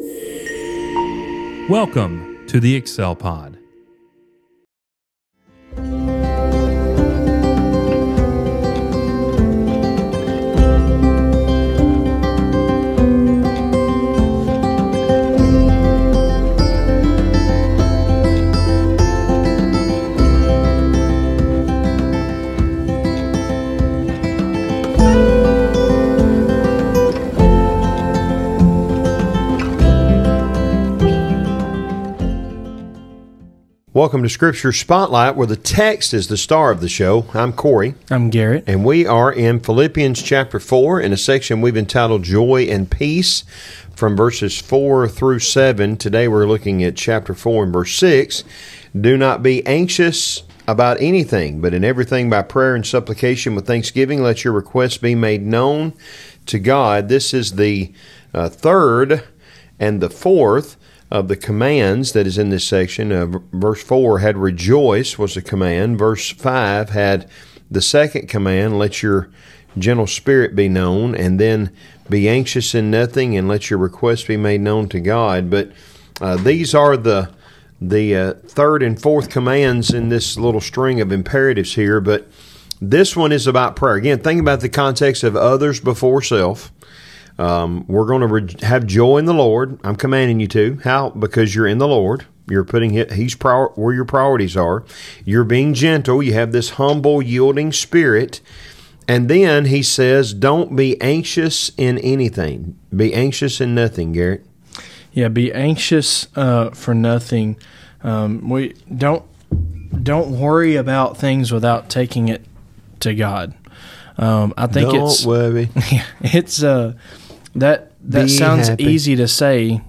Welcome to the Excel Pod. Welcome to Scripture Spotlight, where the text is the star of the show. I'm Corey. I'm Garrett. And we are in Philippians chapter 4 in a section we've entitled Joy and Peace from verses 4 through 7. Today we're looking at chapter 4 and verse 6. Do not be anxious about anything, but in everything by prayer and supplication with thanksgiving, let your requests be made known to God. This is the third and the fourth of the commands that is in this section. Verse 4 had rejoice was a command. Verse 5 had the second command, let your gentle spirit be known, and then be anxious in nothing and let your requests be made known to God. But these are the third and fourth commands in this little string of imperatives here. But this one is about prayer. Again, think about the context of others before self. We're going to have joy in the Lord. I'm commanding you to. How? Because you're in the Lord. You're putting He's where your priorities are. You're being gentle. You have this humble, yielding spirit. And then he says, don't be anxious in anything. Be anxious in nothing, Garrett. Yeah, be anxious for nothing. We don't worry about things without taking it to God. I think don't worry. It's that sounds happy. easy to say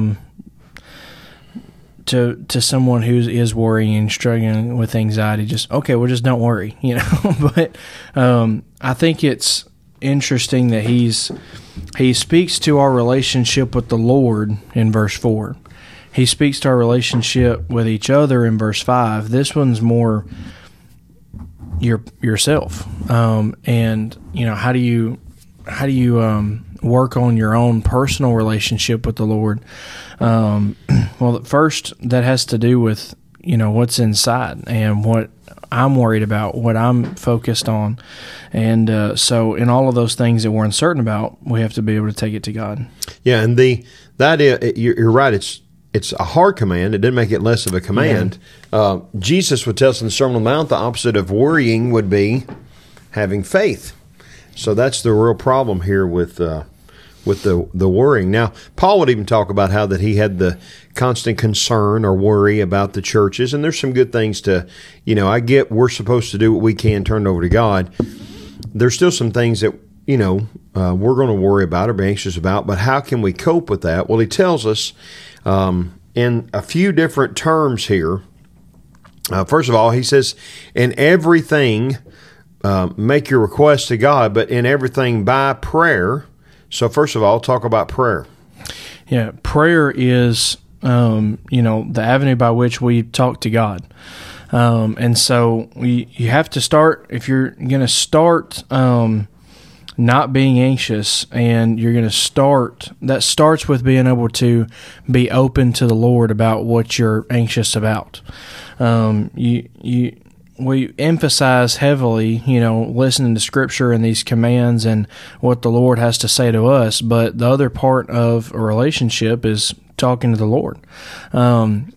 to someone who is worrying and struggling with anxiety. Just just don't worry, But I think it's interesting that he speaks to our relationship with the Lord in verse 4. He speaks to our relationship with each other in verse 5. This one's more yourself, and how do you work on your own personal relationship with the Lord? Well, first that has to do with what's inside and what I'm worried about, what I'm focused on, and so in all of those things that we're uncertain about, we have to be able to take it to God. Yeah, and you're right. It's a hard command. It didn't make it less of a command. Yeah. Jesus would tell us in the Sermon on the Mount the opposite of worrying would be having faith. So that's the real problem here with the worrying. Now, Paul would even talk about how that he had the constant concern or worry about the churches, and there's some good things to, I get we're supposed to do what we can, turn it over to God. There's still some things that, we're going to worry about or be anxious about, but how can we cope with that? Well, he tells us in a few different terms here. First of all, he says, in everything, make your requests to God, but in everything by prayer. So first of all, talk about prayer. Yeah, prayer is, the avenue by which we talk to God. And so you have to start, if you're going to start not being anxious, and you're going to that starts with being able to be open to the Lord about what you're anxious about. We emphasize heavily, listening to Scripture and these commands and what the Lord has to say to us, but the other part of a relationship is talking to the Lord, and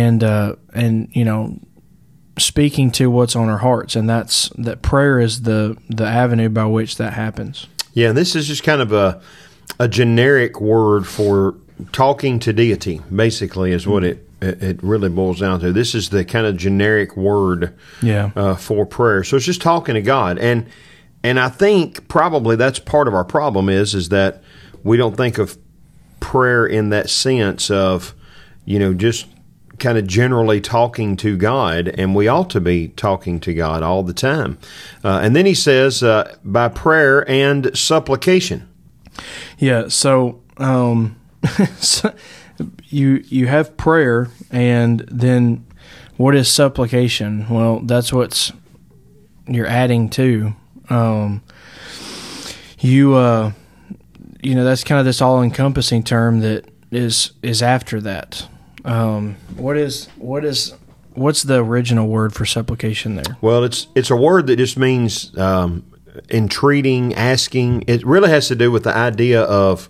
speaking to what's on our hearts, and that prayer is the avenue by which that happens. Yeah, this is just kind of a generic word for talking to deity, basically, is what it really boils down to. This is the kind of generic word for prayer. So it's just talking to God. And I think probably that's part of our problem is that we don't think of prayer in that sense of, just kind of generally talking to God, and we ought to be talking to God all the time. And then he says, by prayer and supplication. Yeah, so you have prayer, and then what is supplication? Well, that's what's you're adding to. That's kind of this all-encompassing term that is after that? What's the original word for supplication there? Well, it's a word that just means entreating, asking. It really has to do with the idea of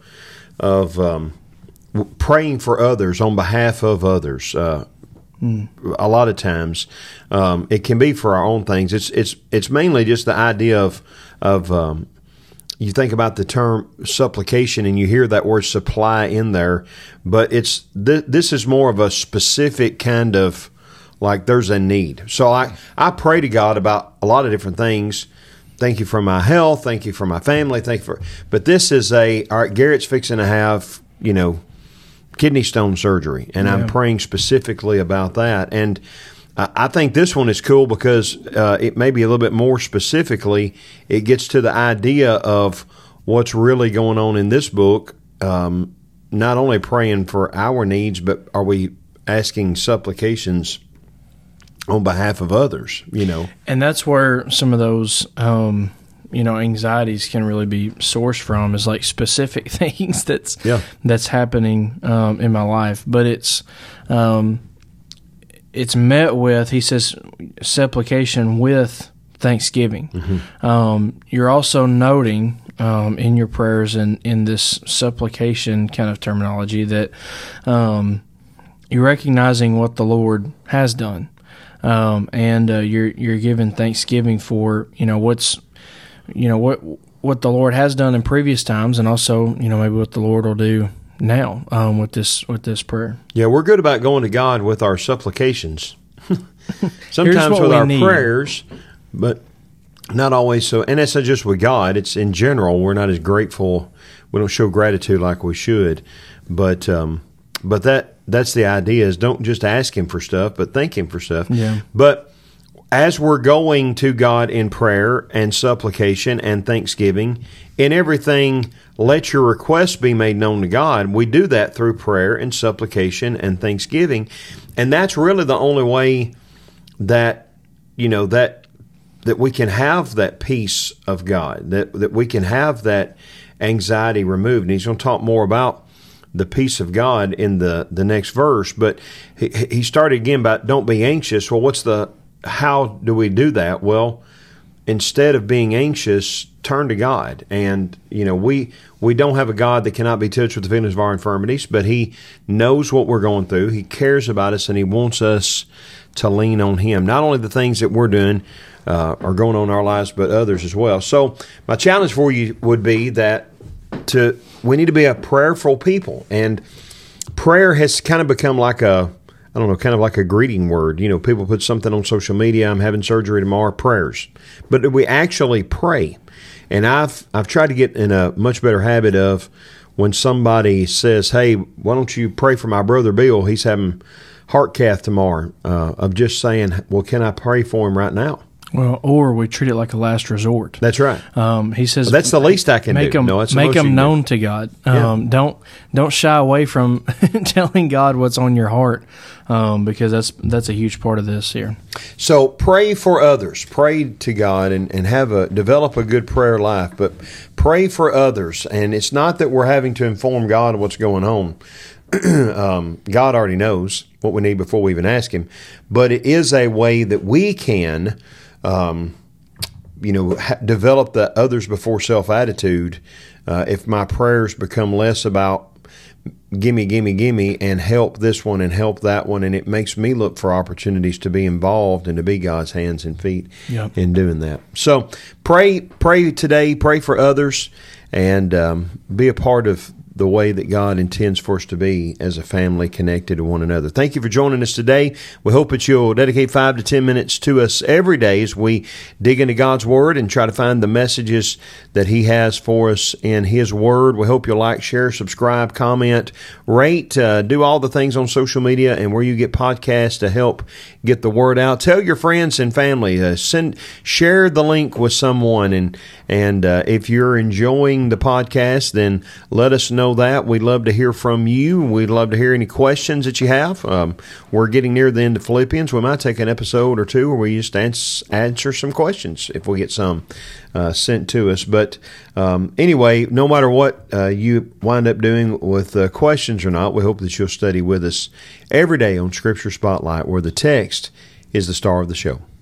praying for others on behalf of others. A lot of times, it can be for our own things. It's mainly just the idea of you think about the term supplication and you hear that word supply in there, but this is more of a specific kind of, like, there's a need. So I pray to God about a lot of different things. Thank you for my health. Thank you for my family. But this is all right, Garrett's fixing to have, kidney stone surgery, and I'm praying specifically about that. And I think this one is cool because it may be a little bit more specifically, it gets to the idea of what's really going on in this book, not only praying for our needs, but are we asking supplications on behalf of others, And that's where some of those, anxieties can really be sourced from, is like specific things that's happening in my life. But it's met with, he says, supplication with thanksgiving. Mm-hmm. You're also noting in your prayers and in this supplication kind of terminology that you're recognizing what the Lord has done. And you're giving thanksgiving for what the Lord has done in previous times, and also maybe what the Lord will do now with this prayer. Yeah, we're good about going to God with our supplications. Sometimes with our prayers, but not always so. And that's not just with God. It's in general. We're not as grateful. We don't show gratitude like we should. But that's the idea, is don't just ask Him for stuff, but thank Him for stuff. Yeah. But as we're going to God in prayer and supplication and thanksgiving, in everything, let your requests be made known to God. We do that through prayer and supplication and thanksgiving. And that's really the only way that, that we can have that peace of God, that we can have that anxiety removed. And he's going to talk more about the peace of God in the next verse. But he started again about don't be anxious. Well, how do we do that? Well, instead of being anxious, turn to God. And, we don't have a God that cannot be touched with the feelings of our infirmities, but He knows what we're going through. He cares about us, and He wants us to lean on Him. Not only the things that we're doing are going on in our lives, but others as well. So my challenge for you would be that we need to be a prayerful people. And prayer has kind of become like kind of like a greeting word. People put something on social media, I'm having surgery tomorrow, prayers. But do we actually pray? And I've tried to get in a much better habit of, when somebody says, hey, why don't you pray for my brother Bill? He's having heart cath tomorrow. Of just saying, well, can I pray for him right now? Well, or we treat it like a last resort. That's right. He says that's the least I can do. Make them known to God. Don't shy away from telling God what's on your heart, because that's a huge part of this here. So pray for others. Pray to God and develop a good prayer life. But pray for others, and it's not that we're having to inform God of what's going on. God already knows what we need before we even ask Him. But it is a way that we can develop the others before self attitude. If my prayers become less about gimme, gimme, gimme, and help this one and help that one, and it makes me look for opportunities to be involved and to be God's hands and feet in doing that. So pray today, pray for others, and be a part of the way that God intends for us to be as a family connected to one another. Thank you for joining us today. We hope that you'll dedicate 5 to 10 minutes to us every day as we dig into God's Word and try to find the messages that He has for us in His Word. We hope you'll like, share, subscribe, comment, rate, do all the things on social media and where you get podcasts to help get the word out. Tell your friends and family. Share the link with someone. And if you're enjoying the podcast, then let us know know that. We'd love to hear from you. We'd love to hear any questions that you have. We're getting near the end of Philippians. We might take an episode or two where we just answer some questions if we get some sent to us. But anyway, no matter what you wind up doing with questions or not, we hope that you'll study with us every day on Scripture Spotlight, where the text is the star of the show.